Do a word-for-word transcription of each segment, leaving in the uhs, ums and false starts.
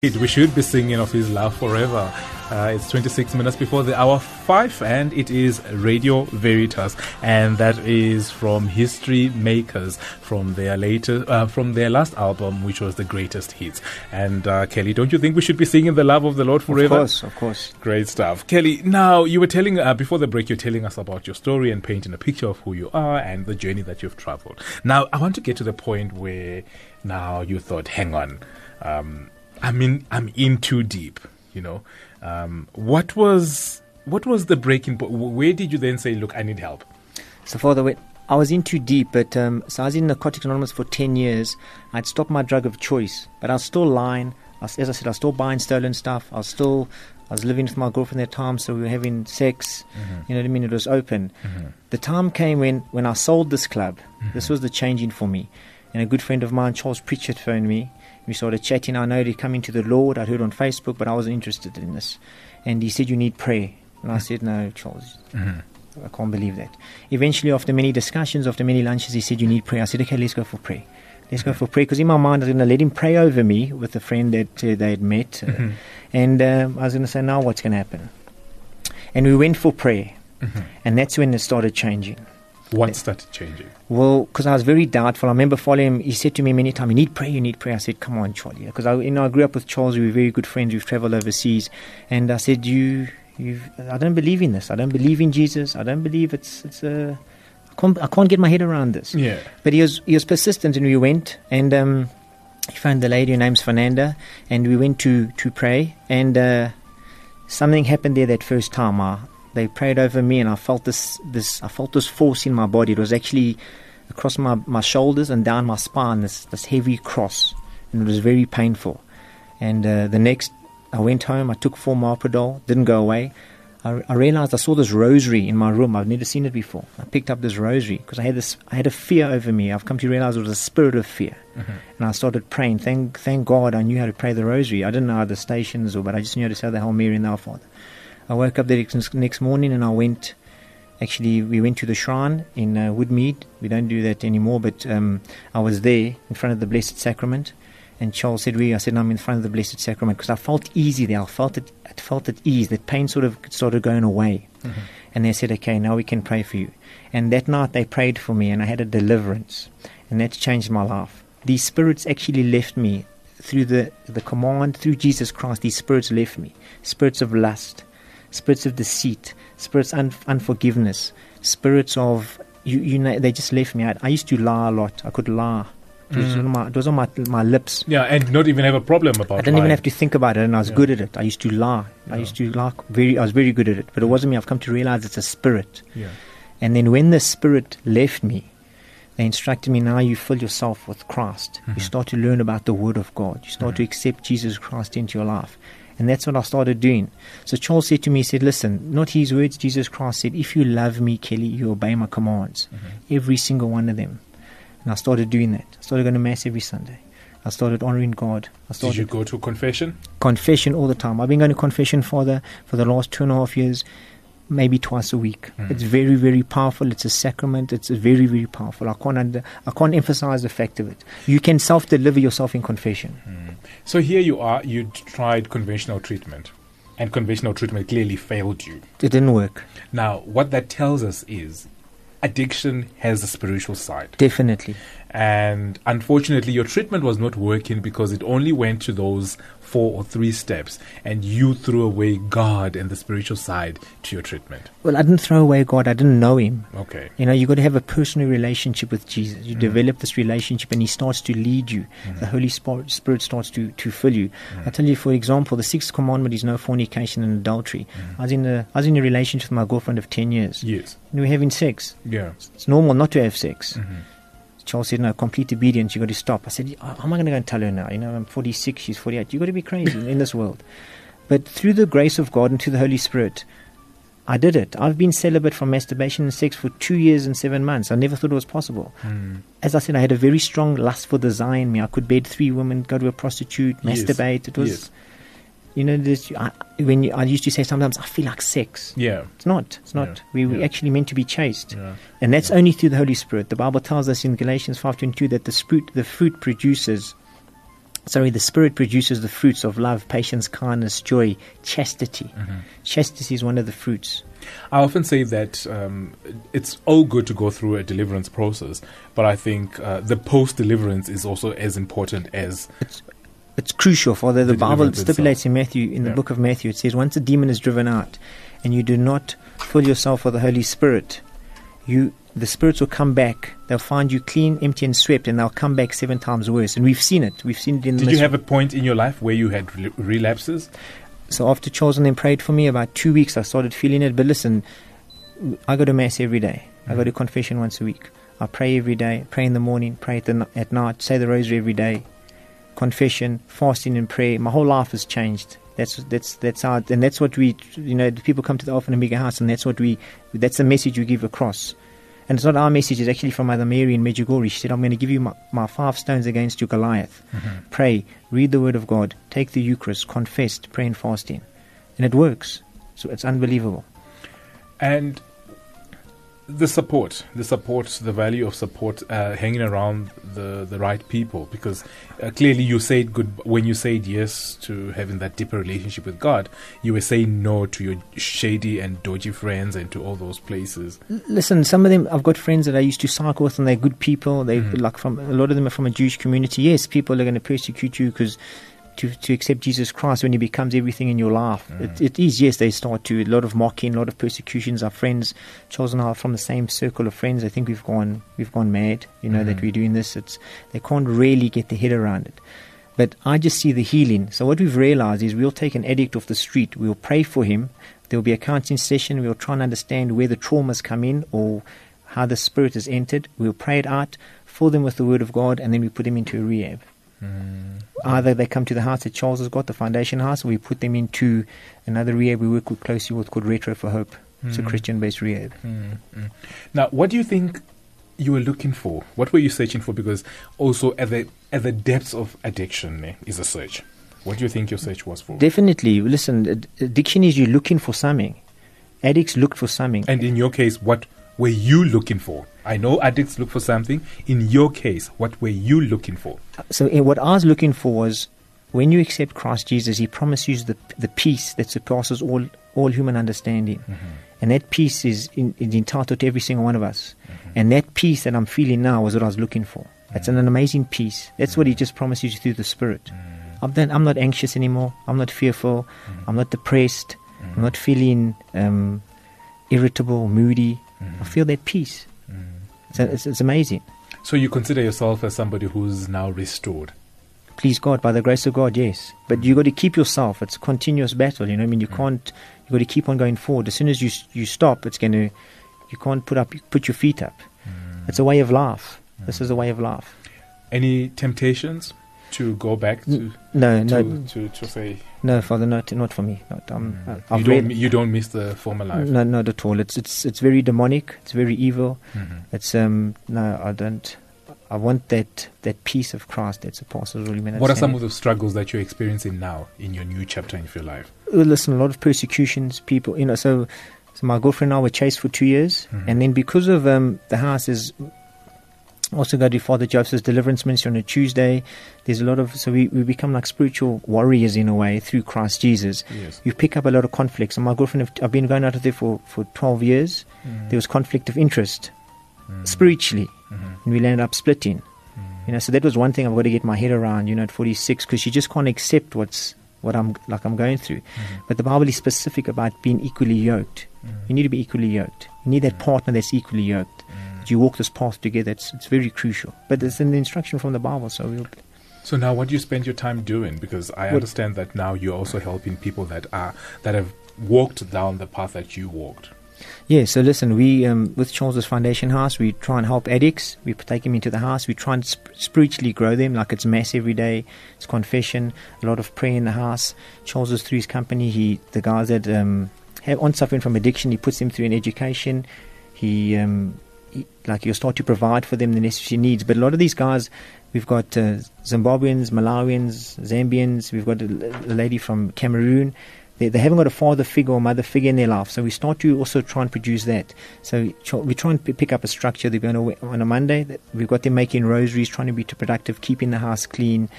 We should be singing of His love forever. Uh, it's twenty-six minutes before the hour five, and it is Radio Veritas, and that is from History Makers, from their later, uh, from their last album, which was The Greatest Hits. And uh, Kelly, don't you think we should be singing the love of the Lord forever? Of course, of course. Great stuff, Kelly. Now, you were telling uh, before the break, you're telling us about your story and painting a picture of who you are and the journey that you've traveled. Now, I want to get to the point where now you thought, hang on. Um, I mean, I'm in too deep, you know. Um, what was what was the breaking point? Where did you then say, look, I need help? So, Father, I was in too deep, but um, so I was in Narcotics Anonymous for ten years. I'd stopped my drug of choice, but I was still lying. I was, as I said, I was still buying stolen stuff. I was still, I was living with my girlfriend at the time, so we were having sex. Mm-hmm. You know what I mean? It was open. Mm-hmm. The time came when, when I sold this club. Mm-hmm. This was the changing for me. And a good friend of mine, Charles Pritchard, phoned me. We started chatting. I know he'd come into the Lord. I'd heard on Facebook, but I wasn't interested in this. And he said, you need prayer. And I said, no, Charles, mm-hmm. I can't believe that. Eventually, after many discussions, after many lunches, he said, you need prayer. I said, okay, let's go for prayer. Let's go for prayer. Because in my mind, I was going to let him pray over me with a friend that uh, they had met. Uh, mm-hmm. And um, I was going to say, now what's going to happen? And we went for prayer. Mm-hmm. And that's when it started changing. What started changing? Well, because I was very doubtful. I remember following him. He said to me many times, you need prayer, you need prayer. I said, come on, Charlie. Because I, you know, I grew up with Charles. We were very good friends. We've traveled overseas. And I said, you, you've, I don't believe in this. I don't believe in Jesus. I don't believe it's, it's a, I can't, I can't get my head around this. Yeah. But he was, he was persistent, and we went. And um, he found the lady, her name's Fernanda. And we went to, to pray. And uh, something happened there that first time. I, They prayed over me, and I felt this, this, I felt this force in my body. It was actually across my, my shoulders and down my spine, this, this heavy cross, and it was very painful. And uh, the next, I went home, I took Formapidol, didn't go away. I, I realized I saw this rosary in my room. I've never seen it before. I picked up this rosary because I had this, I had a fear over me. I've come to realize it was a spirit of fear. Mm-hmm. And I started praying. Thank, thank God I knew how to pray the rosary. I didn't know how the stations, or, but I just knew how to say the Hail Mary and the Our Father. I woke up the next morning, and I went, actually we went to the shrine in uh, Woodmead. We don't do that anymore, but um, I was there in front of the Blessed Sacrament, and Charles said, "We." I said, no, "I'm in front of the Blessed Sacrament," because I felt easy there. I felt it, I felt at ease. That pain sort of started going away. Mm-hmm. And they said, okay, now we can pray for you. And that night they prayed for me, and I had a deliverance, and that changed my life. These spirits actually left me through the, the command, through Jesus Christ. These spirits left me, spirits of lust, spirits of deceit, spirits of un- unforgiveness, spirits of, you, you know, they just left me. I, I used to lie a lot. I could lie. It was, mm. on, my, it was on my my lips. Yeah, and not even have a problem about it. I didn't lying. even have to think about it, and I was yeah. good at it. I used to lie. Yeah. I used to lie very, I was very good at it. But it wasn't me. I've come to realize it's a spirit. Yeah. And then when the spirit left me, they instructed me, now you fill yourself with Christ. Mm-hmm. You start to learn about the Word of God. You start mm-hmm. to accept Jesus Christ into your life. And that's what I started doing. So Charles said to me, he said, listen, not his words, Jesus Christ said, if you love me, Kelly, you obey my commands. Mm-hmm. Every single one of them. And I started doing that. I started going to Mass every Sunday. I started honoring God. I started Did you go to confession? Confession all the time. I've been going to confession, Father, for the last two and a half years, maybe twice a week. Mm-hmm. It's very, very powerful. It's a sacrament. It's very, very powerful. I can't under, I can't emphasize the fact of it. You can self-deliver yourself in confession. Mm. So here you are, you tried conventional treatment, and conventional treatment clearly failed you. It didn't work. Now, what that tells us is addiction has a spiritual side. Definitely. And unfortunately, your treatment was not working because it only went to those four or three steps, and you threw away God and the spiritual side to your treatment. Well, I didn't throw away God. I didn't know Him. Okay. You know, you got to have a personal relationship with Jesus. You mm. develop this relationship, and He starts to lead you. Mm. The Holy Spirit starts to, to fill you. Mm. I tell you, for example, the sixth commandment is no fornication and adultery. Mm. I was in a I was in a relationship with my girlfriend of ten years. Yes. And we were having sex. Yeah. It's normal not to have sex. Mm-hmm. Charles said, no, complete obedience, you got to stop. I said, how am I going to go and tell her now? You know, I'm forty-six, she's forty-eight. You got to be crazy in this world. But through the grace of God and through the Holy Spirit, I did it. I've been celibate from masturbation and sex for two years and seven months. I never thought it was possible. Mm. As I said, I had a very strong lustful desire in me. I could bed three women, go to a prostitute, yes. masturbate. It was... Yes. You know, this, I, when you, I used to say sometimes, I feel like sex. Yeah. It's not. It's not. Yeah. We were yeah. actually meant to be chaste. Yeah. And that's yeah. only through the Holy Spirit. The Bible tells us in Galatians five twenty-two that the fruit, the fruit produces sorry, the Spirit produces the fruits of love, patience, kindness, joy, chastity. Mm-hmm. Chastity is one of the fruits. I often say that um, it's all good to go through a deliverance process, but I think uh, the post-deliverance is also as important as... It's, it's crucial, Father. The, The Bible deliverance stipulates itself. in Matthew, in the Yeah. book of Matthew, it says, once a demon is driven out and you do not fill yourself with the Holy Spirit, you the spirits will come back. They'll find you clean, empty, and swept, and they'll come back seven times worse. And we've seen it. We've seen it in the Did you midst- have a point in your life where you had re- relapses? So after Charles and them prayed for me, about two weeks I started feeling it. But listen, I go to Mass every day. I go to confession once a week. I pray every day, pray in the morning, pray at, the, n- at night, say the rosary every day, confession, fasting and prayer. My whole life has changed. That's that's that's how, and that's what we, you know, the people come to the Alpha and Omega house, and that's what we, that's the message we give across. And it's not our message, it's actually from Mother Mary in Medjugorje. She said, I'm going to give you my, my five stones against your Goliath. Mm-hmm. Pray, read the Word of God, take the Eucharist, confess, pray and fasting. And it works. So it's unbelievable. And the support, the support, the value of support, uh, hanging around the, the right people, because uh, clearly you said good when you said yes to having that deeper relationship with God. You were saying no to your shady and dodgy friends and to all those places. L- Listen, some of them, I've got friends that I used to cycle with, and they're good people. They Mhm. like from a lot of them are from a Jewish community. Yes, people are going to persecute you because to to accept Jesus Christ when He becomes everything in your life. Mm. It, it is, yes, they start to a lot of mocking, a lot of persecutions. Our friends, Charles and I, are from the same circle of friends. I think we've gone we've gone mad. You know Mhm. that we're doing this. It's they can't really get their head around it. But I just see the healing. So what we've realized is we'll take an addict off the street. We'll pray for him. There will be a counseling session. We'll try and understand where the traumas come in or how the spirit has entered. We'll pray it out, fill them with the Word of God, and then we put them into a rehab. Mm. Either they come to the house that Charles has got, the foundation house, or we put them into another rehab we work with closely with called Retro for Hope. It's a Mm. Christian-based rehab. Mm, mm. Now, what do you think you were looking for? What were you searching for? Because also at the at the depths of addiction eh, is a search. What do you think your search was for? Definitely. Listen, ad- addiction is you're looking for something. Addicts look for something. And in your case, what were you looking for? I know addicts look for something. In your case, what were you looking for? So eh, what I was looking for was when you accept Christ Jesus, He promises the the peace that surpasses all, all human understanding. Mm-hmm. And that peace is, in, is entitled to every single one of us. Mm-hmm. And that peace that I'm feeling now was what I was looking for. It's an amazing peace. That's what He just promises you through the Spirit. Mm-hmm. I'm, then, I'm not anxious anymore. I'm not fearful. Mm-hmm. I'm not depressed. I'm not feeling um, irritable, moody. Mm-hmm. I feel that peace. Mm-hmm. It's, it's, it's amazing. So you consider yourself as somebody who's now restored? Please God, by the grace of God, yes. But you got to keep yourself. It's a continuous battle. You know, what I mean, you Mm. can't. You got to keep on going forward. As soon as you s- you stop, it's going to. You can't put up put your feet up. Mm. It's a way of life. This Mm. is a way of life. Any temptations to go back to No, to, no, to, to say no, Father, not not for me. Not, um, mm, I- I've you don't read. you don't miss the former life? No, not at all. It's it's it's very demonic. It's very evil. Mhm. It's um no, I don't. I want that that peace of Christ that surpasses all human What are some understanding. of the struggles that you're experiencing now in your new chapter in your life? Well, listen, a lot of persecutions. People, you know, so so my girlfriend and I were chased for two years, Mhm. and then because of um the house is also go to Father Joseph's deliverance ministry on a Tuesday. There's a lot of so we, we become like spiritual warriors in a way through Christ Jesus. Yes. You pick up a lot of conflicts. And my girlfriend, have, I've been going out of there for for twelve years. Mm. There was conflict of interest Mm. spiritually, Mhm. and we ended up splitting. Mm. You know, so that was one thing I've got to get my head around. You know, at forty-six, because you just can't accept what's what I'm like I'm going through. Mhm. But the Bible is specific about being equally yoked. Mm. You need to be equally yoked. You need that partner that's equally yoked. Mm. That you walk this path together. It's it's very crucial. But it's in the instruction from the Bible. So we'll. So now, what do you spend your time doing? Because I What- understand that now you're also helping people that are that have walked down the path that you walked. Yeah, so listen, we, um, with Charles's Foundation House, we try and help addicts. We take them into the house. We try and sp- spiritually grow them, like it's Mass every day. It's confession, a lot of prayer in the house. Charles is through his company. He, the guys that um, have on suffering from addiction, he puts them through an education. He, um, he, like, he'll start to provide for them the necessary needs. But a lot of these guys, we've got uh, Zimbabweans, Malawians, Zambians. We've got a, a lady from Cameroon. They, they haven't got a father figure or mother figure in their life, so we start to also try and produce that. So ch- we try and p- pick up a structure. They're going to, on a Monday, that we've got them making rosaries, trying to be productive, keeping the house clean,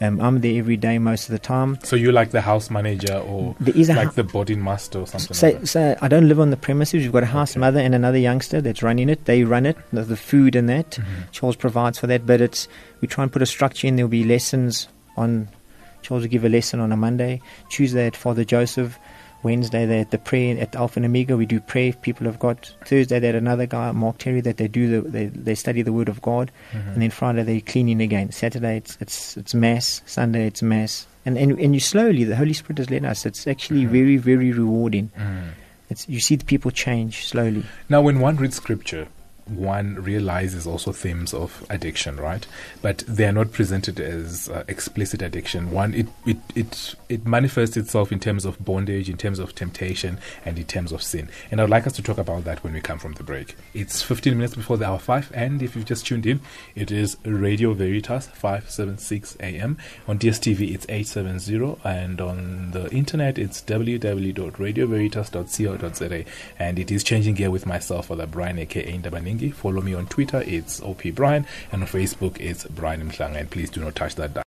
Um, I'm there every day most of the time. So you're like the house manager, or There is a like hou- the boarding master or something So, like that? so I don't live on the premises. We've got a house Okay. mother and another youngster that's running it. They run it, the, the food and that. Mhm. Charles provides for that, but it's we try and put a structure in. There'll be lessons on. Charles will give a lesson on a Monday, Tuesday at Father Joseph, Wednesday they at the prayer at Alpha and Omega. We do prayer if people have got. Thursday they had another guy, Mark Terry, that they do the they, they study the Word of God, Mhm. and then Friday they're cleaning again. Saturday it's it's it's mass. Sunday it's mass, and and and you slowly the Holy Spirit has led us. It's actually Mhm. very very rewarding. Mhm. It's you see the people change slowly. Now, when one reads scripture, one realizes also themes of addiction, right? But they are not presented as uh, explicit addiction. One, it, it it it manifests itself in terms of bondage, in terms of temptation, and in terms of sin. And I'd like us to talk about that when we come from the break. It's fifteen minutes before the hour five, and if you've just tuned in, it is Radio Veritas five seventy-six A M. On D S T V, it's eight seventy, and on the internet, it's w w w dot radio veritas dot co dot z a. And it is changing gear with myself, Father Brian, aka Ndabaningi. Follow me on Twitter, it's O P Brian, and on Facebook, it's Brian Mhlanga. And please do not touch that dial.